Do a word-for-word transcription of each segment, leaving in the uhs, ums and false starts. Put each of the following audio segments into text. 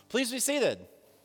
Please be seated.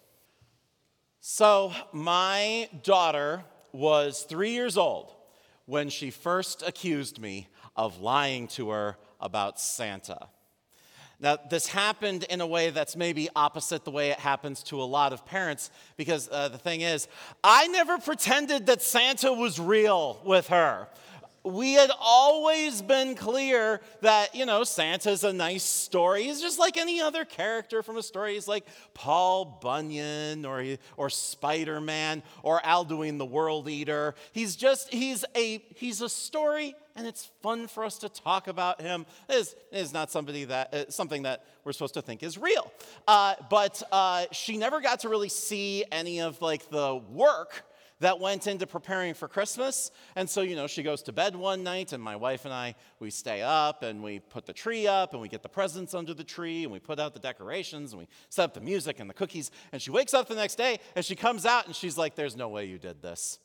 So, my daughter was three years old when she first accused me of lying to her about Santa. Now, this happened in a way that's maybe opposite the way it happens to a lot of parents, because uh, the thing is, I never pretended that Santa was real with her. We had always been clear that, you know, Santa's a nice story. He's just like any other character from a story. He's like Paul Bunyan or, or Spider-Man or Alduin the World Eater. He's just, he's a, he's a story, and it's fun for us to talk about him. It is, it is not somebody that, uh, something that we're supposed to think is real. Uh, but uh, she never got to really see any of like the work that went into preparing for Christmas. And so, you know, she goes to bed one night, and my wife and I, we stay up, and we put the tree up, and we get the presents under the tree, and we put out the decorations, and we set up the music and the cookies. And she wakes up the next day, and she comes out, and she's like, there's no way you did this.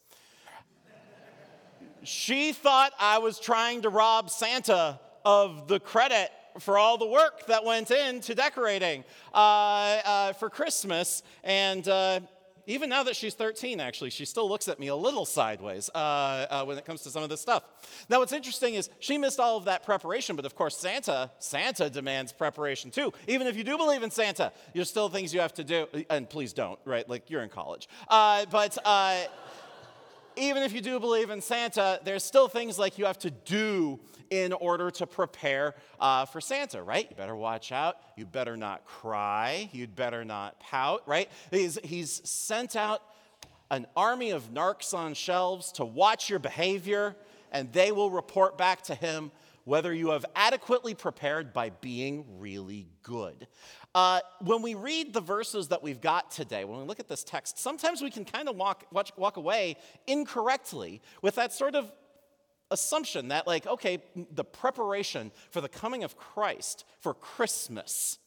She thought I was trying to rob Santa of the credit for all the work that went into decorating uh, uh, for Christmas. And uh, even now that she's thirteen, actually, she still looks at me a little sideways uh, uh, when it comes to some of this stuff. Now, what's interesting is she missed all of that preparation, but of course, Santa, Santa demands preparation too. Even if you do believe in Santa, there's still things you have to do, and please don't, right? Like, you're in college. Uh, but uh, even if you do believe in Santa, there's still things like you have to do in order to prepare uh, for Santa, right? You better watch out. You better not cry. You'd better not pout, right? He's, he's sent out an army of narcs on shelves to watch your behavior, and they will report back to him whether you have adequately prepared by being really good. Uh, when we read the verses that we've got today, when we look at this text, sometimes we can kind of walk, walk, walk away incorrectly with that sort of assumption that, like, okay, the preparation for the coming of Christ for Christmas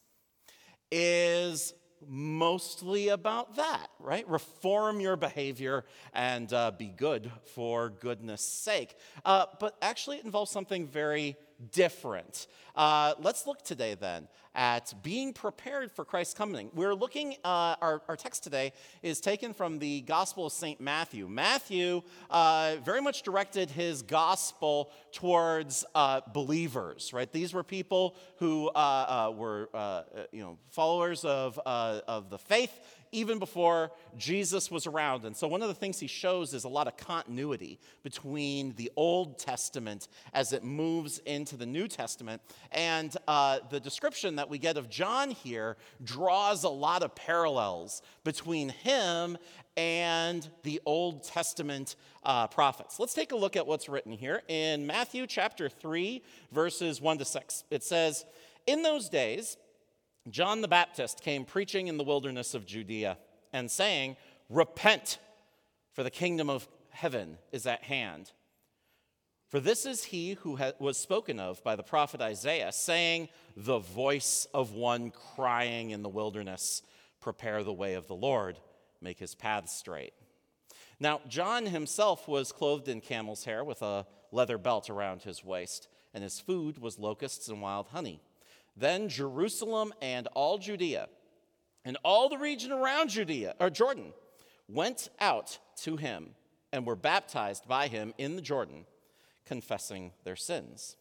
is mostly about that, right? Reform your behavior and uh, be good for goodness sake. Uh, but actually, it involves something very different. Uh, let's look today then at being prepared for Christ's coming. We're looking, uh, our, our text today is taken from the Gospel of Saint Matthew. Matthew uh, very much directed his gospel towards uh, believers, right? These were people who uh, uh, were, uh, you know, followers of, uh, of the faith even before Jesus was around. And so one of the things he shows is a lot of continuity between the Old Testament as it moves into the New Testament. And uh, the description that we get of John here draws a lot of parallels between him and the Old Testament uh, prophets. Let's take a look at what's written here in Matthew chapter three, verses one to six. It says, "In those days, John the Baptist came preaching in the wilderness of Judea and saying, 'Repent, for the kingdom of heaven is at hand.' For this is he who ha- was spoken of by the prophet Isaiah, saying, 'The voice of one crying in the wilderness, prepare the way of the Lord, make his paths straight.' Now, John himself was clothed in camel's hair with a leather belt around his waist, and his food was locusts and wild honey. Then Jerusalem and all Judea and all the region around Judea or Jordan went out to him and were baptized by him in the Jordan, confessing their sins."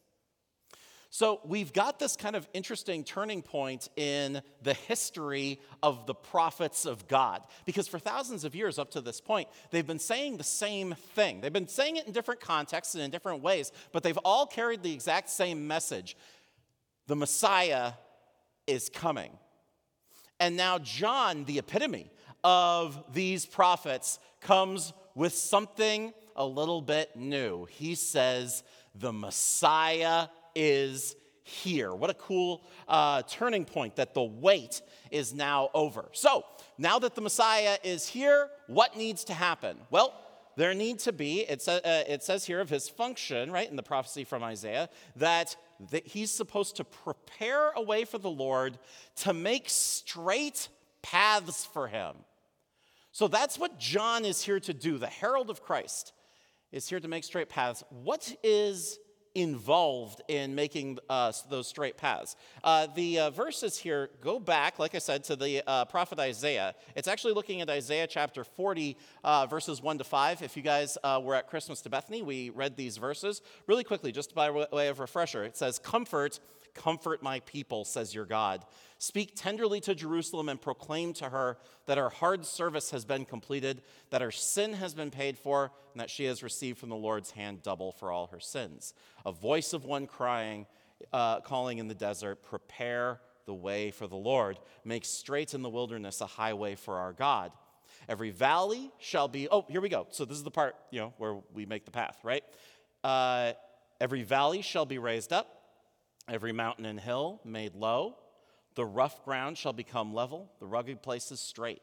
So we've got this kind of interesting turning point in the history of the prophets of God, because for thousands of years up to this point, they've been saying the same thing. They've been saying it in different contexts and in different ways, but they've all carried the exact same message. The Messiah is coming. And now John, the epitome of these prophets, comes with something a little bit new. He says, the Messiah is here. What a cool uh, turning point that the wait is now over. So, now that the Messiah is here, what needs to happen? Well, there need to be, it, sa- uh, it says here of his function, right, in the prophecy from Isaiah, that that he's supposed to prepare a way for the Lord to make straight paths for him. So that's what John is here to do. The herald of Christ is here to make straight paths. What is involved in making uh, those straight paths. Uh, the uh, verses here go back, like I said, to the uh, prophet Isaiah. It's actually looking at Isaiah chapter forty, uh, verses one to five. If you guys uh, were at Christmas to Bethany, we read these verses really quickly, just by way of refresher. It says, "Comfort, comfort my people, says your God. Speak tenderly to Jerusalem and proclaim to her that her hard service has been completed, that her sin has been paid for, and that she has received from the Lord's hand double for all her sins. A voice of one crying, uh, calling in the desert, prepare the way for the Lord. Make straight in the wilderness a highway for our God. Every valley shall be," oh, here we go. So this is the part, you know, where we make the path, right? Uh, "Every valley shall be raised up, every mountain and hill made low. The rough ground shall become level, the rugged places straight.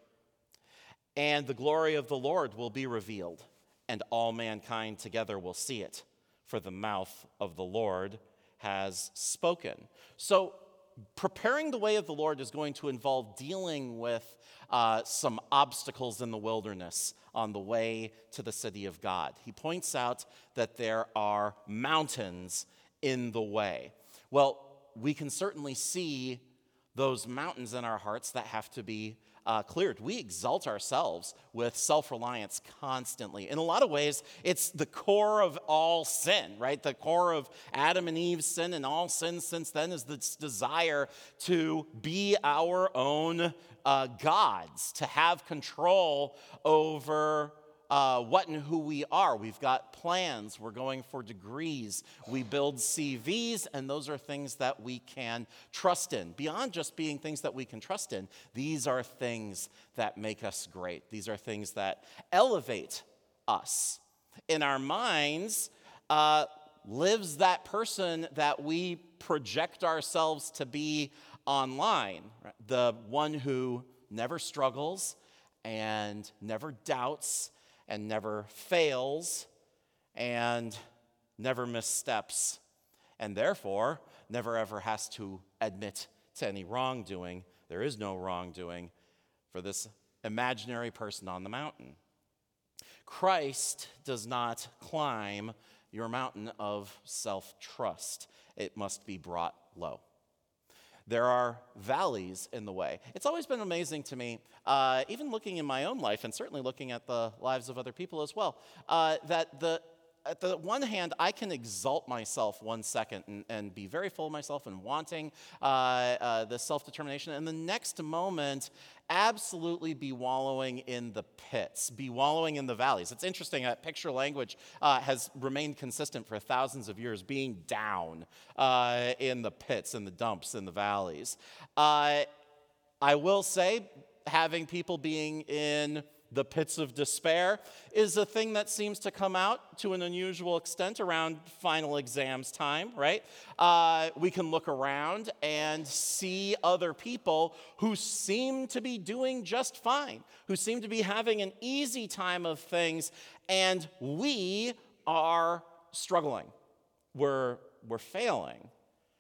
And the glory of the Lord will be revealed, and all mankind together will see it, for the mouth of the Lord has spoken." So preparing the way of the Lord is going to involve dealing with uh, some obstacles in the wilderness on the way to the city of God. He points out that there are mountains in the way. Well, we can certainly see those mountains in our hearts that have to be uh, cleared. We exalt ourselves with self-reliance constantly. In a lot of ways, it's the core of all sin, right? The core of Adam and Eve's sin, and all sin since then is this desire to be our own uh, gods, to have control over Uh, what and who we are. We've got plans. We're going for degrees. We build C Vs, and those are things that we can trust in. Beyond just being things that we can trust in, these are things that make us great. These are things that elevate us. In our minds uh, lives that person that we project ourselves to be online, right? The one who never struggles and never doubts and never fails, and never missteps, and therefore never ever has to admit to any wrongdoing. There is no wrongdoing for this imaginary person on the mountain. Christ does not climb your mountain of self-trust. It must be brought low. There are valleys in the way. It's always been amazing to me, uh, even looking in my own life and certainly looking at the lives of other people as well, uh, that the at the one hand, I can exalt myself one second and, and be very full of myself and wanting uh, uh, this self-determination, and the next moment, absolutely be wallowing in the pits, be wallowing in the valleys. It's interesting that picture language uh, has remained consistent for thousands of years, being down uh, in the pits, in the dumps, in the valleys. Uh, I will say, having people being in the pits of despair is a thing that seems to come out to an unusual extent around final exams time, right? Uh, we can look around and see other people who seem to be doing just fine, who seem to be having an easy time of things, and we are struggling. We're, we're failing.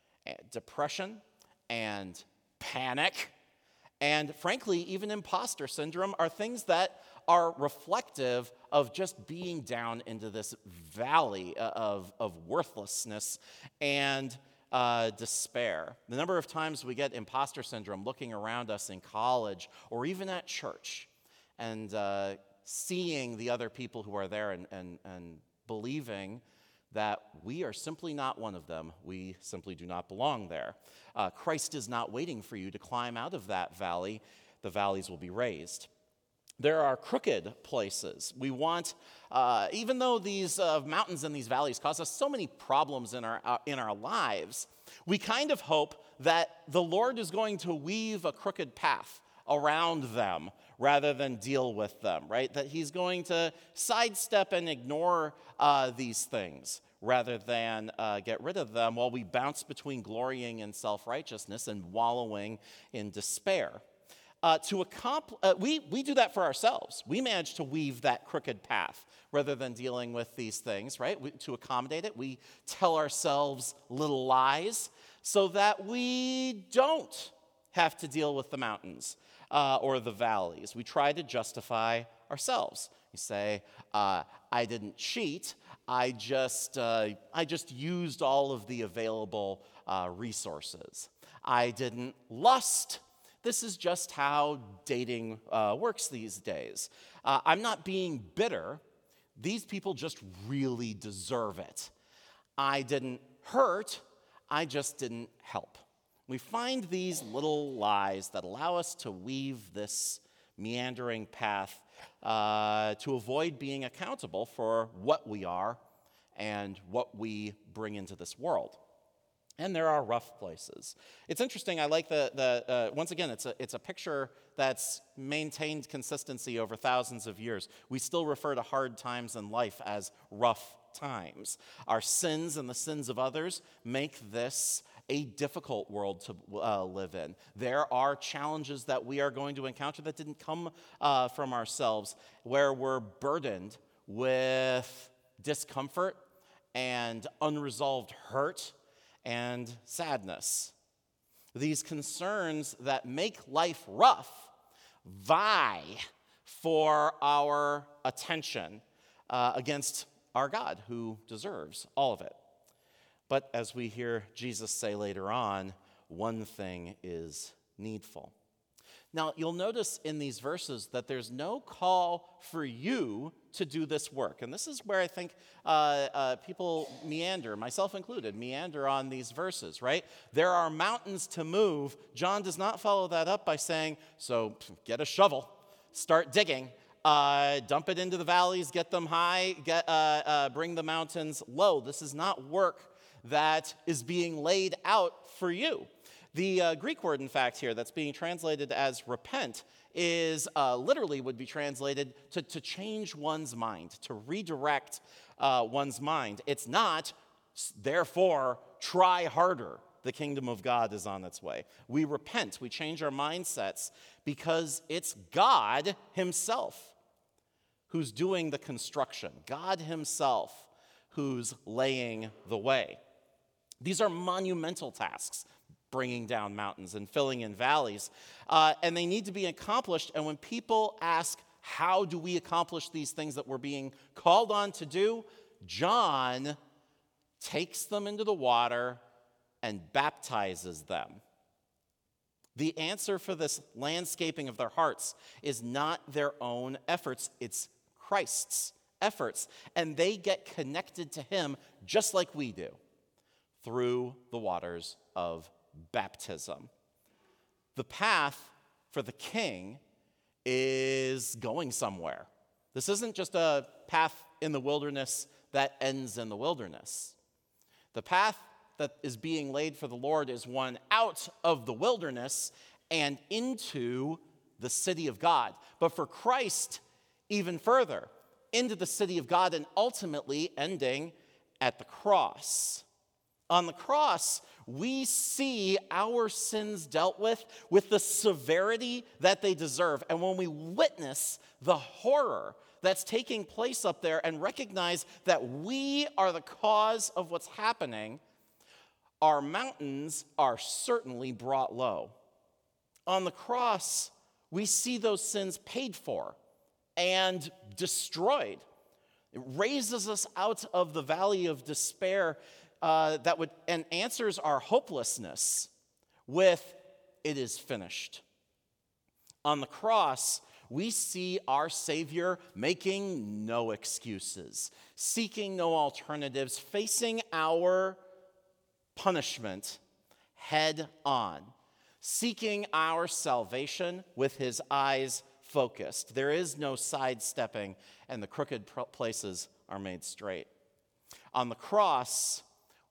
Depression and panic and frankly, even imposter syndrome are things that are reflective of just being down into this valley of, of worthlessness and uh, despair. The number of times we get imposter syndrome looking around us in college or even at church and uh, seeing the other people who are there and, and, and believing that we are simply not one of them. We simply do not belong there. Uh, Christ is not waiting for you to climb out of that valley. The valleys will be raised. There are crooked places. We want, uh, even though these uh, mountains and these valleys cause us so many problems in our, uh, in our lives, we kind of hope that the Lord is going to weave a crooked path around them rather than deal with them, right? That he's going to sidestep and ignore uh, these things rather than uh, get rid of them while we bounce between glorying in self-righteousness and wallowing in despair. Uh, to accompl- uh, we, we do that for ourselves. We manage to weave that crooked path rather than dealing with these things, right? We, to accommodate it, we tell ourselves little lies so that we don't have to deal with the mountains uh, or the valleys. We try to justify ourselves. You say, uh, I didn't cheat, I just, uh, I just used all of the available uh, resources. I didn't lust. This is just how dating uh, works these days. Uh, I'm not being bitter. These people just really deserve it. I didn't hurt. I just didn't help. We find these little lies that allow us to weave this meandering path uh, to avoid being accountable for what we are and what we bring into this world. And there are rough places. It's interesting, I like the, the uh, once again, it's a, it's a picture that's maintained consistency over thousands of years. We still refer to hard times in life as rough times. Our sins and the sins of others make this a difficult world to uh, live in. There are challenges that we are going to encounter that didn't come uh, from ourselves, where we're burdened with discomfort and unresolved hurt and sadness. These concerns that make life rough vie for our attention uh, against our God, who deserves all of it. But as we hear Jesus say later on, one thing is needful. Now, you'll notice in these verses that there's no call for you to do this work. And this is where I think uh, uh, people meander, myself included, meander on these verses, right? There are mountains to move. John does not follow that up by saying, so get a shovel, start digging, uh, dump it into the valleys, get them high, get, uh, uh, bring the mountains low. This is not work that is being laid out for you. The uh, Greek word, in fact, here that's being translated as repent is uh, literally would be translated to, to change one's mind, to redirect uh, one's mind. It's not, therefore, try harder. The kingdom of God is on its way. We repent, we change our mindsets because it's God himself who's doing the construction, God himself who's laying the way. These are monumental tasks, bringing down mountains and filling in valleys. Uh, and they need to be accomplished. And when people ask, how do we accomplish these things that we're being called on to do? John takes them into the water and baptizes them. The answer for this landscaping of their hearts is not their own efforts, it's Christ's efforts. And they get connected to him just like we do, through the waters of baptism. The path for the king is going somewhere. This isn't just a path in the wilderness that ends in the wilderness. The path that is being laid for the Lord is one out of the wilderness and into the city of God. But for Christ, even further, into the city of God and ultimately ending at the cross. On the cross, we see our sins dealt with with the severity that they deserve. And when we witness the horror that's taking place up there and recognize that we are the cause of what's happening, our mountains are certainly brought low. On the cross, we see those sins paid for and destroyed. It raises us out of the valley of despair Uh, that would and answers our hopelessness with, it is finished. On the cross, we see our Savior making no excuses, seeking no alternatives, facing our punishment head on, seeking our salvation with his eyes focused. There is no sidestepping, and the crooked places are made straight. On the cross,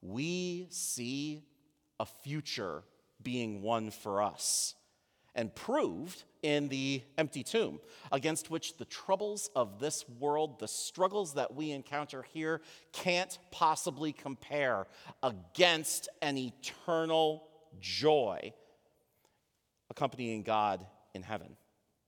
we see a future being won for us and proved in the empty tomb, against which the troubles of this world, the struggles that we encounter here, can't possibly compare against an eternal joy accompanying God in heaven.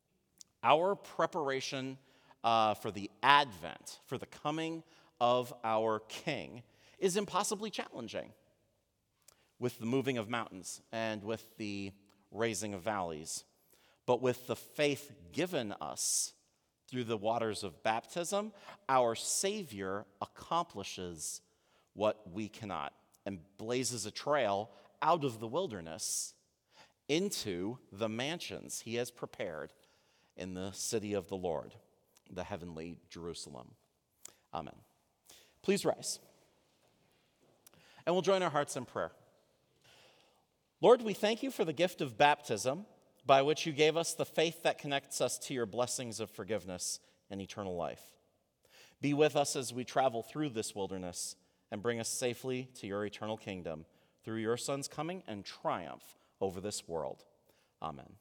Our preparation uh, for the advent, for the coming of our King, is impossibly challenging with the moving of mountains and with the raising of valleys. But with the faith given us Through the waters of baptism, our Savior accomplishes what we cannot and blazes a trail out of the wilderness into the mansions he has prepared in the city of the Lord, the heavenly Jerusalem. Amen. Please rise. And we'll join our hearts in prayer. Lord, we thank you for the gift of baptism, by which you gave us the faith that connects us to your blessings of forgiveness and eternal life. Be with us as we travel through this wilderness and bring us safely to your eternal kingdom through your Son's coming and triumph over this world. Amen.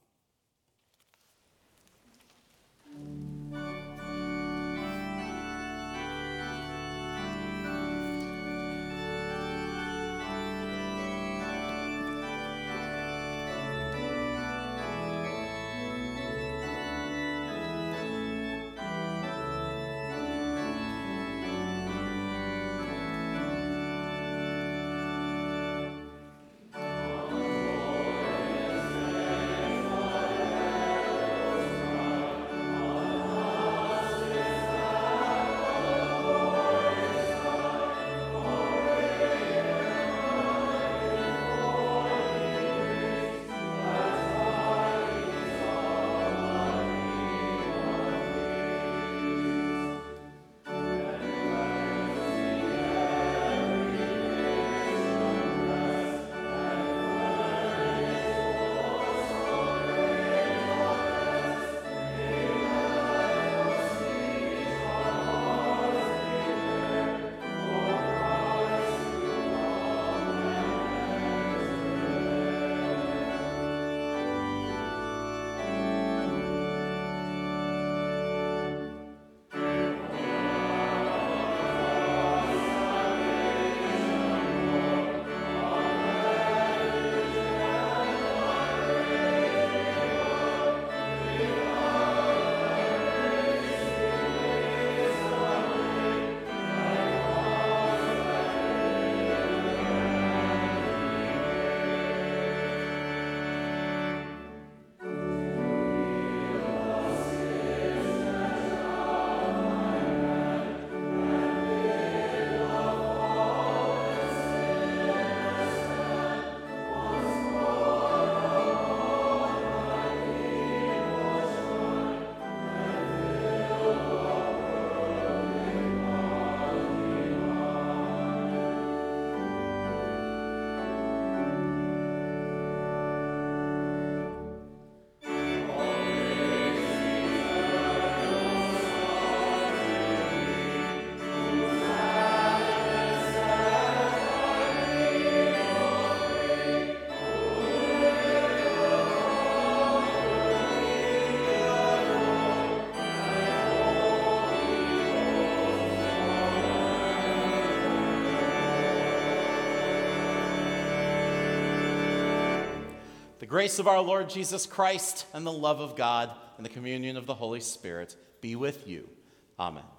The grace of our Lord Jesus Christ and the love of God and the communion of the Holy Spirit be with you. Amen.